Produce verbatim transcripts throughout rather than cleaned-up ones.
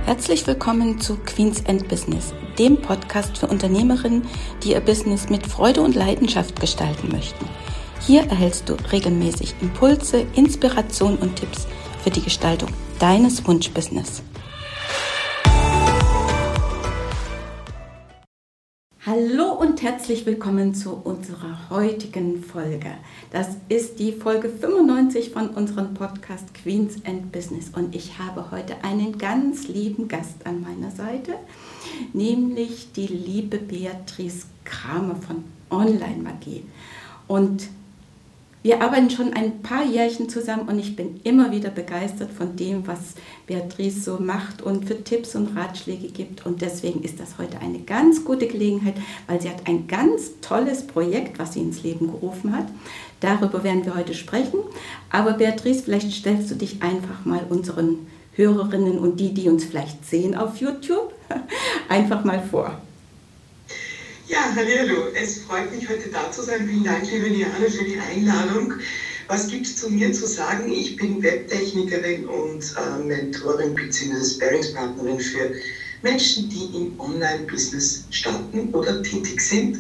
Herzlich willkommen zu Queens and Business, dem Podcast für Unternehmerinnen, die ihr Business mit Freude und Leidenschaft gestalten möchten. Hier erhältst du regelmäßig Impulse, Inspiration und Tipps für die Gestaltung deines Wunschbusiness. Hallo und herzlich willkommen zu unserer heutigen Folge. Das ist die Folge fünfundneunzig von unserem Podcast Queens and Business und ich habe heute einen ganz lieben Gast an meiner Seite, nämlich die liebe Beatrice Kramer von Online Magie. Und wir arbeiten schon ein paar Jährchen zusammen und ich bin immer wieder begeistert von dem, was Beatrice so macht und für Tipps und Ratschläge gibt. Und deswegen ist das heute eine ganz gute Gelegenheit, weil sie hat ein ganz tolles Projekt, was sie ins Leben gerufen hat. Darüber werden wir heute sprechen. Aber Beatrice, vielleicht stellst du dich einfach mal unseren Hörerinnen und die, die uns vielleicht sehen auf YouTube, einfach mal vor. Ja, hallo, es freut mich, heute da zu sein. Vielen Dank, liebe Liane, für die Einladung. Was gibt es zu mir zu sagen? Ich bin Webtechnikerin und äh, Mentorin bzw. Sparringspartnerin für Menschen, die im Online-Business starten oder tätig sind.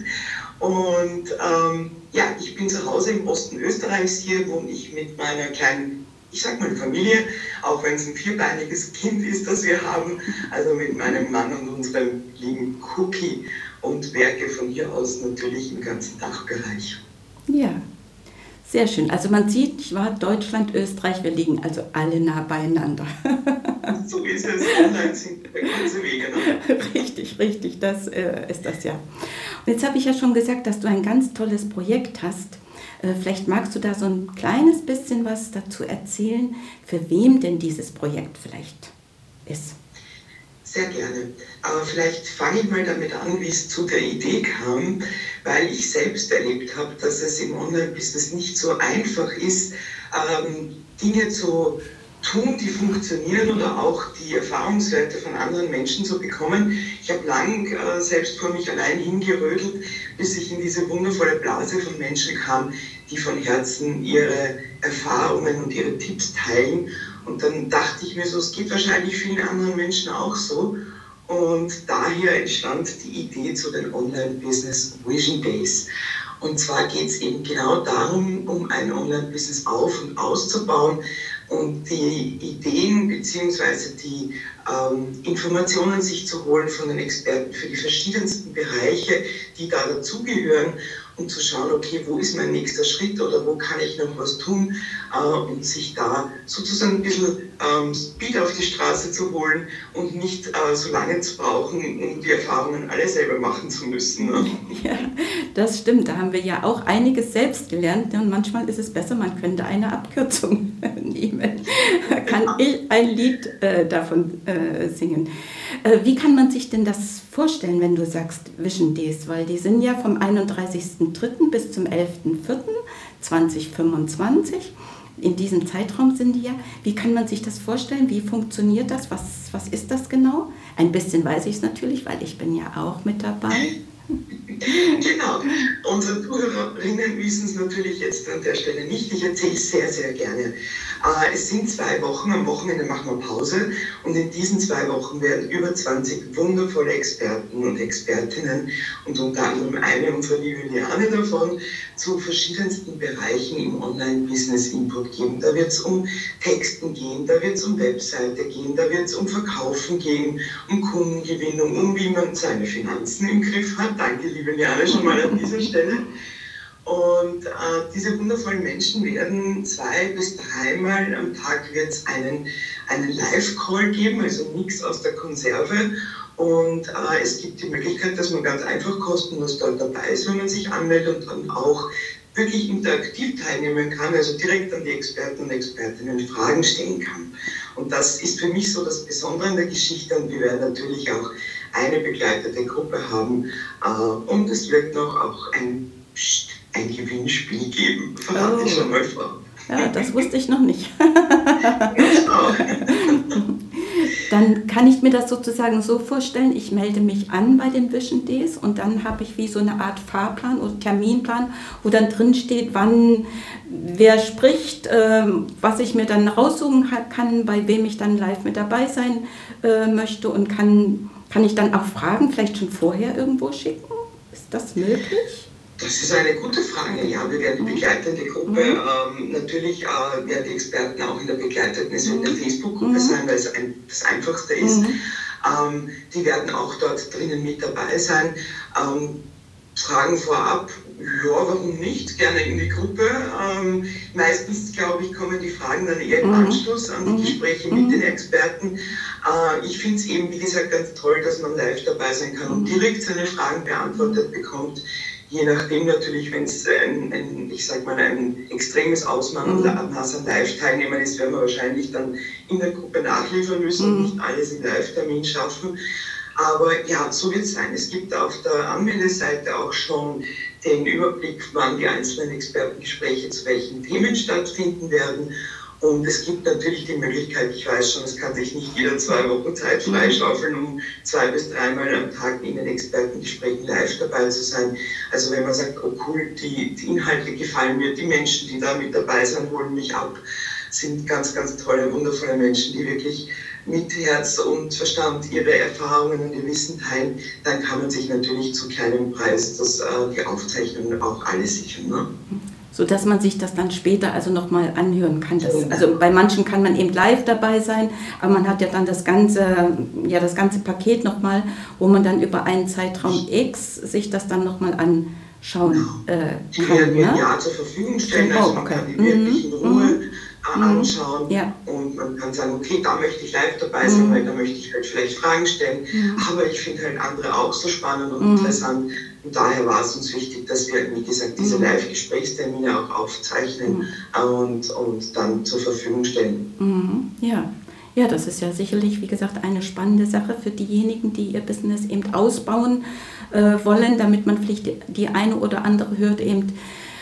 Und ähm, ja, ich bin zu Hause im Osten Österreichs. Hier wohne ich mit meiner kleinen, ich sag mal Familie, auch wenn es ein vierbeiniges Kind ist, das wir haben, also mit meinem Mann und unserem lieben Cookie. Und werke von hier aus natürlich im ganzen Dachbereich. Ja, sehr schön. Also man sieht, ich war Deutschland, Österreich, wir liegen also alle nah beieinander. So ist es, online sind kurze Wege. Ne? Richtig, richtig, das äh, ist das ja. Und jetzt habe ich ja schon gesagt, dass du ein ganz tolles Projekt hast. Äh, vielleicht magst du da so ein kleines bisschen was dazu erzählen, für wem denn dieses Projekt vielleicht ist. Sehr gerne. Aber vielleicht fange ich mal damit an, wie es zu der Idee kam, weil ich selbst erlebt habe, dass es im Online-Business nicht so einfach ist, ähm, Dinge zu tun, die funktionieren oder auch die Erfahrungswerte von anderen Menschen zu bekommen. Ich habe lang äh, selbst vor mich allein hingerödelt, bis ich in diese wundervolle Blase von Menschen kam, die von Herzen ihre Erfahrungen und ihre Tipps teilen. Und dann dachte ich mir so, es geht wahrscheinlich vielen anderen Menschen auch so. Und daher entstand die Idee zu den Online-Business Vision Days. Und zwar geht es eben genau darum, um ein Online-Business auf- und auszubauen und die Ideen bzw. die ähm, Informationen sich zu holen von den Experten für die verschiedensten Bereiche, die da dazugehören, und zu schauen, okay, wo ist mein nächster Schritt oder wo kann ich noch was tun, äh, und sich da sozusagen ein bisschen ähm, Speed auf die Straße zu holen und nicht äh, so lange zu brauchen, um die Erfahrungen alle selber machen zu müssen. Ne? Ja, das stimmt. Da haben wir ja auch einiges selbst gelernt und manchmal ist es besser, man könnte eine Abkürzung nehmen. Da kann ich ein Lied äh, davon äh, singen. Äh, wie kann man sich denn das vorstellen, wenn du sagst Vision Days? Weil die sind ja vom einunddreißigsten dritten bis zum elften vierten zweitausendfünfundzwanzig. In diesem Zeitraum sind die ja. Wie kann man sich das vorstellen? Wie funktioniert das? Was, was ist das genau? Ein bisschen weiß ich es natürlich, weil ich bin ja auch mit dabei. Genau. Unsere Zuhörerinnen wissen es natürlich jetzt an der Stelle nicht. Ich erzähle es sehr, sehr gerne. Äh, es sind zwei Wochen, am Wochenende machen wir Pause und in diesen zwei Wochen werden über zwanzig wundervolle Experten und Expertinnen und unter anderem eine unserer liebe Liane davon zu verschiedensten Bereichen im Online-Business Input geben. Da wird es um Texten gehen, da wird es um Webseite gehen, da wird es um Verkaufen gehen, um Kundengewinnung, um wie man seine Finanzen im Griff hat. Danke, liebe Liane, schon mal an dieser Stelle. Und äh, diese wundervollen Menschen werden zwei bis dreimal am Tag wird es einen, einen Live-Call geben, also nichts aus der Konserve. Und äh, es gibt die Möglichkeit, dass man ganz einfach kostenlos dort dabei ist, wenn man sich anmeldet und dann auch wirklich interaktiv teilnehmen kann, also direkt an die Experten und Expertinnen Fragen stellen kann. Und das ist für mich so das Besondere an der Geschichte und wir werden natürlich auch eine begleitete Gruppe haben äh, und es wird noch auch ein, ein Gewinnspiel geben, verrate oh. ich schon mal vor. Ja, das wusste ich noch nicht. Dann dann kann ich mir das sozusagen so vorstellen, ich melde mich an bei den Vision Days und dann habe ich wie so eine Art Fahrplan oder Terminplan, wo dann drin steht, wann wer spricht, äh, was ich mir dann raussuchen kann, bei wem ich dann live mit dabei sein äh, möchte und kann, kann ich dann auch Fragen vielleicht schon vorher irgendwo schicken? Ist das möglich? Das ist eine gute Frage. Ja, wir werden die begleitende Gruppe, mhm. ähm, natürlich äh, werden die Experten auch in der begleiteten, es wird eine Facebook-Gruppe mhm. sein, weil es ein, das Einfachste ist. Mhm. Ähm, die werden auch dort drinnen mit dabei sein. Ähm, Fragen vorab, ja, warum nicht? Gerne in die Gruppe. Ähm, meistens, glaube ich, kommen die Fragen dann eher im mhm. Anschluss an die Gespräche mhm. mit den Experten. Äh, ich finde es eben, wie gesagt, ganz toll, dass man live dabei sein kann und direkt seine Fragen beantwortet bekommt. Je nachdem natürlich, wenn es ein, ein, ich sag mal, ein extremes Ausmaß mhm. an Live-Teilnehmern ist, werden wir wahrscheinlich dann in der Gruppe nachliefern müssen mhm. und nicht alles im Live-Termin schaffen. Aber ja, so wird es sein. Es gibt auf der Anmeldeseite auch schon den Überblick, wann die einzelnen Expertengespräche zu welchen Themen stattfinden werden. Und es gibt natürlich die Möglichkeit, ich weiß schon, es kann sich nicht jeder zwei Wochen Zeit freischaufeln, um zwei bis dreimal am Tag in den Expertengesprächen live dabei zu sein. Also wenn man sagt, oh cool, die, die Inhalte gefallen mir, die Menschen, die da mit dabei sind, holen mich ab, sind ganz, ganz tolle, wundervolle Menschen, die wirklich mit Herz und Verstand ihre Erfahrungen und ihr Wissen teilen, dann kann man sich natürlich zu keinem Preis das, äh, die Aufzeichnungen auch alle sichern. Ne? So dass man sich das dann später also nochmal anhören kann. Das, also bei manchen kann man eben live dabei sein, aber man hat ja dann das ganze, ja, das ganze Paket nochmal, wo man dann über einen Zeitraum X sich das dann nochmal anschauen äh, kann. Die werden wir ja zur Verfügung stellen, also man kann die wirklich in Ruhe mhm. anschauen ja. und man kann sagen, okay, da möchte ich live dabei sein, mhm. weil da möchte ich halt vielleicht Fragen stellen, mhm. aber ich finde halt andere auch so spannend und mhm. interessant. Und daher war es uns wichtig, dass wir, wie gesagt, diese mhm. Live-Gesprächstermine auch aufzeichnen mhm. und, und dann zur Verfügung stellen. Mhm. Ja. ja, das ist ja sicherlich, wie gesagt, eine spannende Sache für diejenigen, die ihr Business eben ausbauen äh, wollen, damit man vielleicht die, die eine oder andere Hürde eben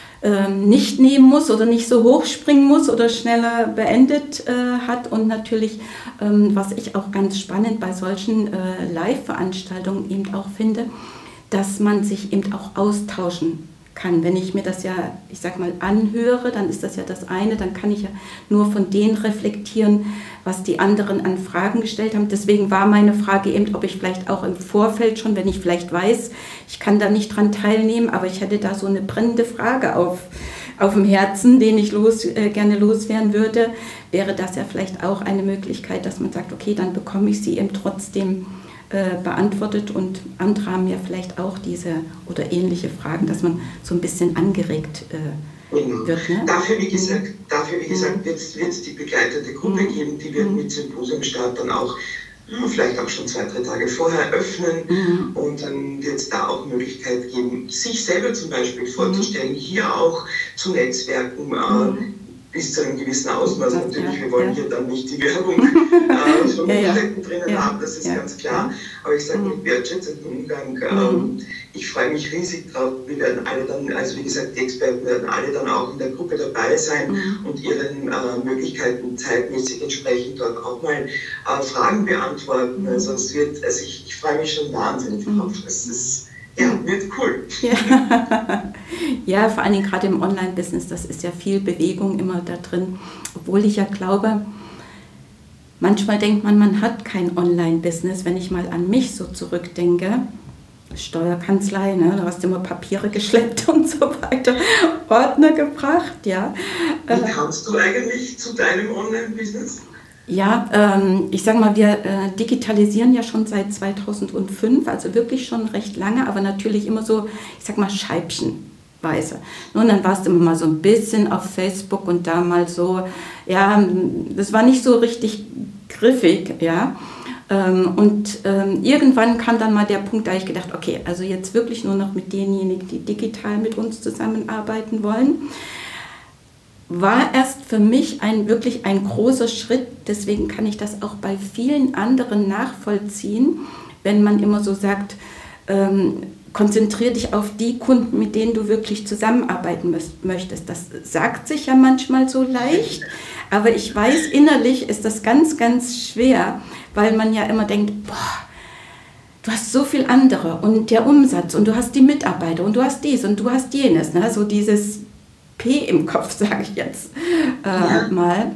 ähm, nicht nehmen muss oder nicht so hoch springen muss oder schneller beendet äh, hat. Und natürlich, ähm, was ich auch ganz spannend bei solchen äh, Live-Veranstaltungen eben auch finde, dass man sich eben auch austauschen kann. Wenn ich mir das ja, ich sag mal, anhöre, dann ist das ja das eine, dann kann ich ja nur von denen reflektieren, was die anderen an Fragen gestellt haben. Deswegen war meine Frage eben, ob ich vielleicht auch im Vorfeld schon, wenn ich vielleicht weiß, ich kann da nicht dran teilnehmen, aber ich hätte da so eine brennende Frage auf, auf dem Herzen, den ich los, äh, gerne loswerden würde, wäre das ja vielleicht auch eine Möglichkeit, dass man sagt, okay, dann bekomme ich sie eben trotzdem beantwortet und andere haben ja vielleicht auch diese oder ähnliche Fragen, dass man so ein bisschen angeregt äh, genau. wird. Ne? Dafür, wie gesagt, dafür, wie gesagt, wird es die begleitete Gruppe mhm. geben, die wird mhm. mit Symposiumstart dann auch ja, vielleicht auch schon zwei, drei Tage vorher öffnen mhm. und dann wird es da auch Möglichkeit geben, sich selber zum Beispiel vorzustellen, hier auch zu Netzwerken, mhm. äh, bis zu einem gewissen Ausmaß das, natürlich. Ja, wir wollen ja. hier dann nicht die Werbung äh, schon ja, ja. drinnen ja. haben, das ist ja. ganz klar. Aber ich sage, mhm. mit wertschätzendem Umgang, ähm, mhm. ich freue mich riesig drauf. Wir werden alle dann, also wie gesagt, die Experten werden alle dann auch in der Gruppe dabei sein mhm. und ihren äh, Möglichkeiten zeitmäßig entsprechend dort auch mal äh, Fragen beantworten. Mhm. Also es wird, also ich, ich freue mich schon wahnsinnig mhm. drauf. Es ist, ja, wird cool. Ja. ja, vor allen Dingen gerade im Online-Business, das ist ja viel Bewegung immer da drin. Obwohl ich ja glaube, manchmal denkt man, man hat kein Online-Business, wenn ich mal an mich so zurückdenke. Steuerkanzlei, ne? Du hast immer Papiere geschleppt und so weiter, Ordner gebracht, ja. Wie kamst du eigentlich zu deinem Online-Business? Ja, ähm, ich sage mal, wir äh, digitalisieren ja schon seit zweitausendfünf, also wirklich schon recht lange, aber natürlich immer so, ich sag mal, scheibchenweise. Und dann warst du immer mal so ein bisschen auf Facebook und da mal so, ja, das war nicht so richtig griffig, ja. Ähm, und ähm, irgendwann kam dann mal der Punkt, da ich gedacht, okay, also jetzt wirklich nur noch mit denjenigen, die digital mit uns zusammenarbeiten wollen. War erst für mich ein, wirklich ein großer Schritt, deswegen kann ich das auch bei vielen anderen nachvollziehen, wenn man immer so sagt, ähm, konzentriere dich auf die Kunden, mit denen du wirklich zusammenarbeiten möchtest. Das sagt sich ja manchmal so leicht, Aber ich weiß, innerlich ist das ganz, ganz schwer, weil man ja immer denkt, boah, du hast so viel andere und der Umsatz und du hast die Mitarbeiter und du hast dies und du hast jenes. Ne? So dieses P im Kopf, sage ich jetzt äh, ja. mal.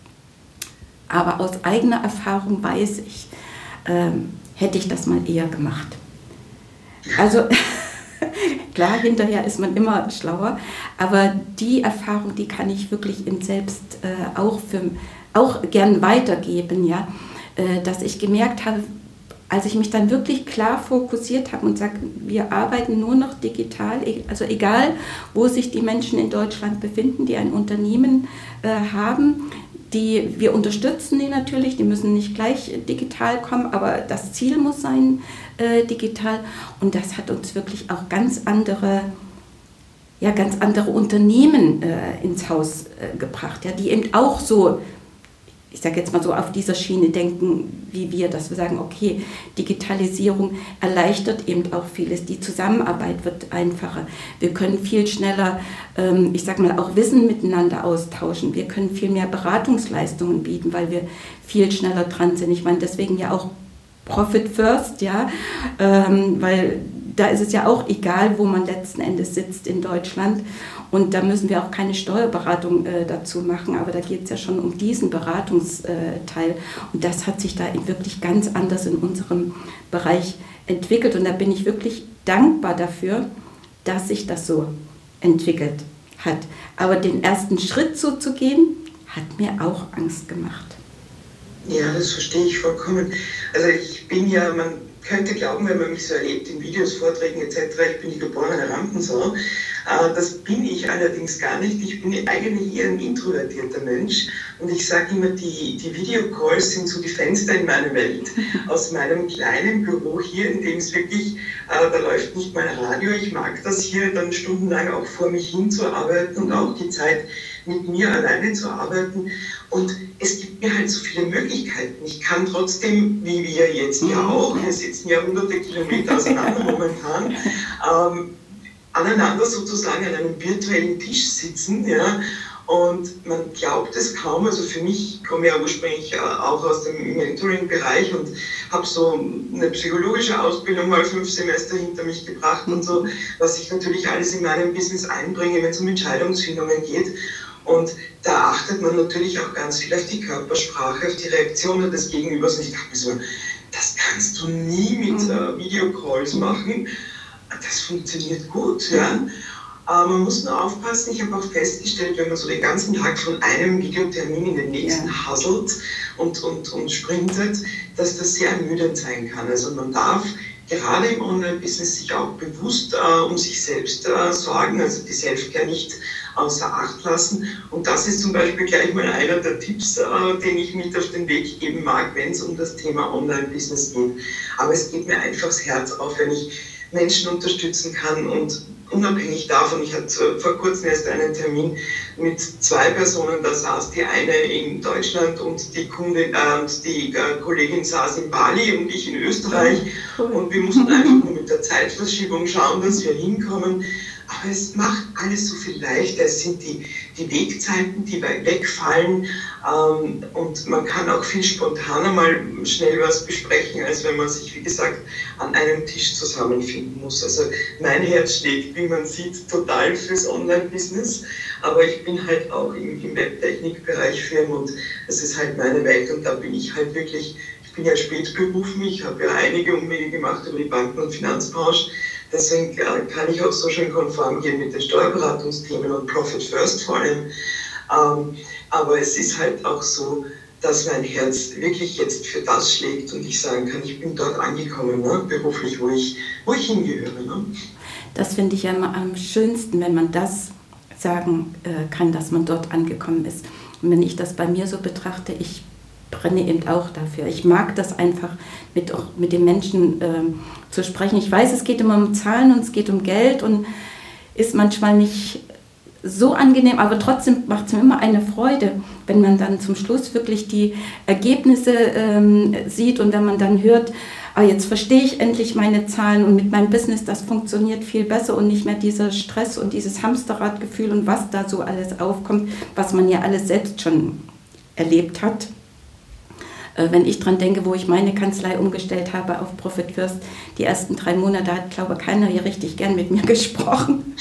Aber aus eigener Erfahrung weiß ich, ähm, hätte ich das mal eher gemacht. Also klar, hinterher ist man immer schlauer, aber die Erfahrung, die kann ich wirklich in selbst äh, auch, für, auch gern weitergeben, ja? äh, dass ich gemerkt habe, als ich mich dann wirklich klar fokussiert habe und sage, wir arbeiten nur noch digital, also egal, wo sich die Menschen in Deutschland befinden, die ein Unternehmen äh, haben, die, wir unterstützen die natürlich, die müssen nicht gleich digital kommen, aber das Ziel muss sein äh, digital. Und das hat uns wirklich auch ganz andere, ja, ganz andere Unternehmen äh, ins Haus äh, gebracht, ja, die eben auch so, ich sage jetzt mal so, auf dieser Schiene denken wie wir, dass wir sagen, okay, Digitalisierung erleichtert eben auch vieles. Die Zusammenarbeit wird einfacher. Wir können viel schneller, ähm, ich sage mal, auch Wissen miteinander austauschen. Wir können viel mehr Beratungsleistungen bieten, weil wir viel schneller dran sind. Ich meine, deswegen ja auch Profit First, ja, ähm, weil da ist es ja auch egal, wo man letzten Endes sitzt in Deutschland. Und da müssen wir auch keine Steuerberatung äh, dazu machen, aber da geht es ja schon um diesen Beratungsteil. Und das hat sich da wirklich ganz anders in unserem Bereich entwickelt. Und da bin ich wirklich dankbar dafür, dass sich das so entwickelt hat. Aber den ersten Schritt so zu gehen, hat mir auch Angst gemacht. Ja, das verstehe ich vollkommen. Also ich bin ja, man könnte glauben, wenn man mich so erlebt in Videos, Vorträgen et cetera, ich bin die geborene Rampensau. Das bin ich allerdings gar nicht. Ich bin eigentlich eher ein introvertierter Mensch. Und ich sage immer, die, die Videocalls sind so die Fenster in meine Welt. Aus meinem kleinen Büro hier, in dem es wirklich, äh, da läuft nicht mein Radio. Ich mag das hier, dann stundenlang auch vor mich hin zu arbeiten und auch die Zeit mit mir alleine zu arbeiten. Und es gibt mir halt so viele Möglichkeiten. Ich kann trotzdem, wie wir jetzt ja auch, wir sitzen ja hunderte Kilometer auseinander momentan, ähm, aneinander sozusagen an einem virtuellen Tisch sitzen, ja, und man glaubt es kaum. Also für mich, ich komme ja ursprünglich auch aus dem Mentoring-Bereich und habe so eine psychologische Ausbildung mal fünf Semester hinter mich gebracht und so, was ich natürlich alles in meinem Business einbringe, wenn es um Entscheidungsfindungen geht. Und da achtet man natürlich auch ganz viel auf die Körpersprache, auf die Reaktionen des Gegenübers. Und ich dachte mir so, das kannst du nie mit äh, Videocalls machen. Das funktioniert gut, ja. Aber man muss nur aufpassen. Ich habe auch festgestellt, wenn man so den ganzen Tag von einem Videotermin in den nächsten ja. hasselt und, und, und sprintet, dass das sehr ermüdend sein kann. Also man darf gerade im Online-Business sich auch bewusst äh, um sich selbst äh, sorgen, also die Selfcare nicht außer Acht lassen. Und das ist zum Beispiel gleich mal einer der Tipps, äh, den ich mit auf den Weg geben mag, wenn es um das Thema Online-Business geht. Aber es geht mir einfach das Herz auf, wenn ich Menschen unterstützen kann und unabhängig davon, ich hatte vor kurzem erst einen Termin mit zwei Personen, da saß die eine in Deutschland und die Kundin, äh, und die äh, Kollegin saß in Bali und ich in Österreich und wir mussten einfach nur mit der Zeitverschiebung schauen, dass wir hinkommen. Aber es macht alles so viel leichter. Es sind die, die Wegzeiten, die wegfallen, ähm, und man kann auch viel spontaner mal schnell was besprechen, als wenn man sich, wie gesagt, an einem Tisch zusammenfinden muss. Also mein Herz schlägt, wie man sieht, total fürs Online-Business, aber ich bin halt auch im, im Webtechnikbereich Firmen und es ist halt meine Welt und da bin ich halt wirklich, ich bin ja spätberufen, ich habe ja einige Umwege gemacht über die Banken- und Finanzbranche. Deswegen kann ich auch so schön konform gehen mit den Steuerberatungsthemen und Profit First vor allem. Ähm, aber es ist halt auch so, dass mein Herz wirklich jetzt für das schlägt und ich sagen kann, ich bin dort angekommen, ne, beruflich, wo ich, wo ich hingehöre. Ne? Das finde ich ja immer am schönsten, wenn man das sagen äh, kann, dass man dort angekommen ist. Und wenn ich das bei mir so betrachte, ich brenne eben auch dafür. Ich mag das einfach, mit, auch mit den Menschen äh, zu sprechen. Ich weiß, es geht immer um Zahlen und es geht um Geld und ist manchmal nicht so angenehm, aber trotzdem macht es mir immer eine Freude, wenn man dann zum Schluss wirklich die Ergebnisse ähm, sieht und wenn man dann hört, ah, jetzt verstehe ich endlich meine Zahlen und mit meinem Business, das funktioniert viel besser und nicht mehr dieser Stress und dieses Hamsterradgefühl und was da so alles aufkommt, was man ja alles selbst schon erlebt hat. Wenn ich dran denke, wo ich meine Kanzlei umgestellt habe auf Profit First, die ersten drei Monate hat, glaube ich, keiner hier richtig gern mit mir gesprochen.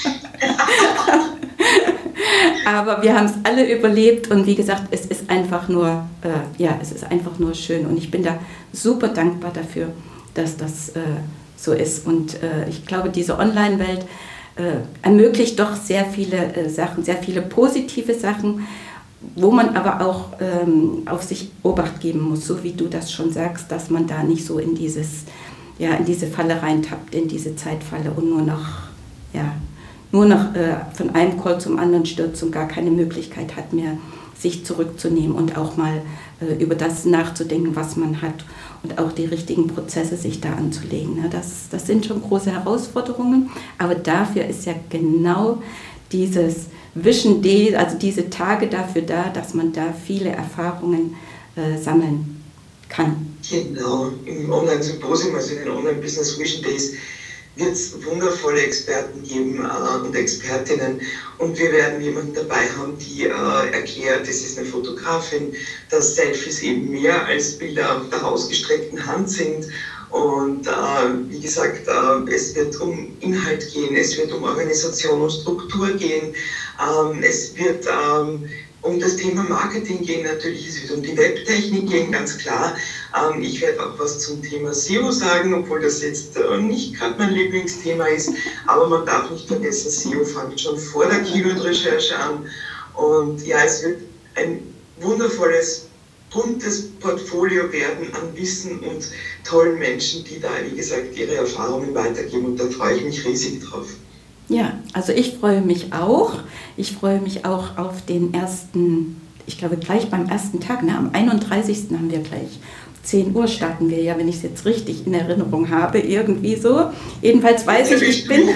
Aber wir haben es alle überlebt und wie gesagt, es ist einfach nur, äh, ja, es ist einfach nur schön und ich bin da super dankbar dafür, dass das äh, so ist. Und äh, ich glaube, diese Online-Welt äh, ermöglicht doch sehr viele äh, Sachen, sehr viele positive Sachen, wo man aber auch ähm, auf sich Obacht geben muss, so wie du das schon sagst, dass man da nicht so in dieses, ja, in diese Falle reintappt, in diese Zeitfalle und nur noch, ja, nur noch äh, von einem Call zum anderen stürzt und gar keine Möglichkeit hat mehr, sich zurückzunehmen und auch mal äh, über das nachzudenken, was man hat und auch die richtigen Prozesse sich da anzulegen. Ne? Das, das sind schon große Herausforderungen, aber dafür ist ja genau dieses Vision Day, also diese Tage dafür da, dass man da viele Erfahrungen äh, sammeln kann. Genau, im Online-Symposium, also in den Online-Business Vision Days, wird es wundervolle Experten geben äh, und Expertinnen und wir werden jemanden dabei haben, die äh, erklärt, das ist eine Fotografin, dass Selfies eben mehr als Bilder auf der ausgestreckten Hand sind und äh, wie gesagt, äh, es wird um Inhalt gehen, es wird um Organisation und Struktur gehen, ähm, es wird ähm, um das Thema Marketing gehen, natürlich, es wird um die Webtechnik gehen, ganz klar. Ähm, ich werde auch was zum Thema S E O sagen, obwohl das jetzt äh, nicht gerade mein Lieblingsthema ist. Aber man darf nicht vergessen, S E O fängt schon vor der Keyword-Recherche an. Und ja, es wird ein wundervolles, buntes Portfolio werden an Wissen und tollen Menschen, die da, wie gesagt, ihre Erfahrungen weitergeben. Und da freue ich mich riesig drauf. Ja, also ich freue mich auch. Ich freue mich auch auf den ersten, ich glaube gleich beim ersten Tag, ne, am einunddreißigsten haben wir gleich. zehn Uhr starten wir ja, wenn ich es jetzt richtig in Erinnerung habe, irgendwie so. Jedenfalls weiß ich, ich bin...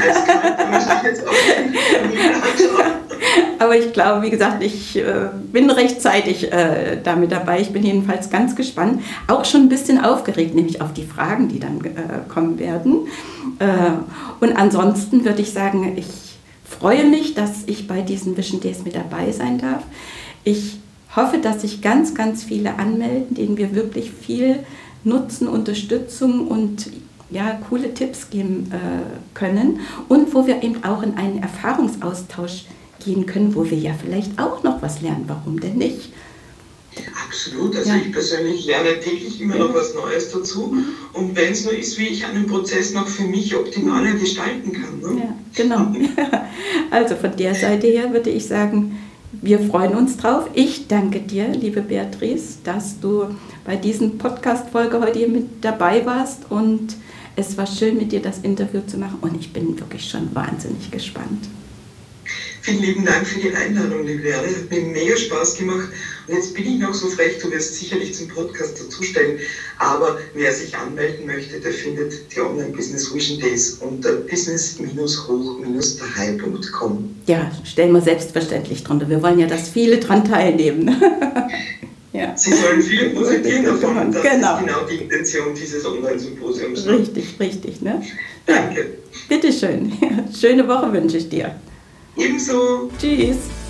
Aber ich glaube, wie gesagt, ich äh, bin rechtzeitig äh, damit dabei. Ich bin jedenfalls ganz gespannt. Auch schon ein bisschen aufgeregt, nämlich auf die Fragen, die dann äh, kommen werden. Äh, und ansonsten würde ich sagen, ich freue mich, dass ich bei diesen Vision Days mit dabei sein darf. Ich hoffe, dass sich ganz, ganz viele anmelden, denen wir wirklich viel Nutzen, Unterstützung und ja, coole Tipps geben äh, können und wo wir eben auch in einen Erfahrungsaustausch gehen können, wo wir ja vielleicht auch noch was lernen. Warum denn nicht? Absolut, also ja. Ich persönlich lerne täglich immer noch was Neues dazu und wenn es nur ist, wie ich einen Prozess noch für mich optimaler gestalten kann. Ne? Ja, genau. Also von der Seite her würde ich sagen, wir freuen uns drauf. Ich danke dir, liebe Beatrice, dass du bei diesen Podcast-Folge heute hier mit dabei warst und es war schön, mit dir das Interview zu machen und ich bin wirklich schon wahnsinnig gespannt. Vielen lieben Dank für die Einladung, liebe Erde. Es hat mir mega Spaß gemacht. Und jetzt bin ich noch so frech, du wirst sicherlich zum Podcast dazustellen. Aber wer sich anmelden möchte, der findet die Online-Business Vision Days unter business hoch daheim punkt com. Ja, stellen wir selbstverständlich drunter. Wir wollen ja, dass viele dran teilnehmen. Ja. Sie sollen viel profitieren davon. Das genau. ist genau die Intention dieses Online-Symposiums. Richtig, richtig. Ne? Danke. Ja, bitteschön. Schöne Woche wünsche ich dir. Ebenso. Tschüss.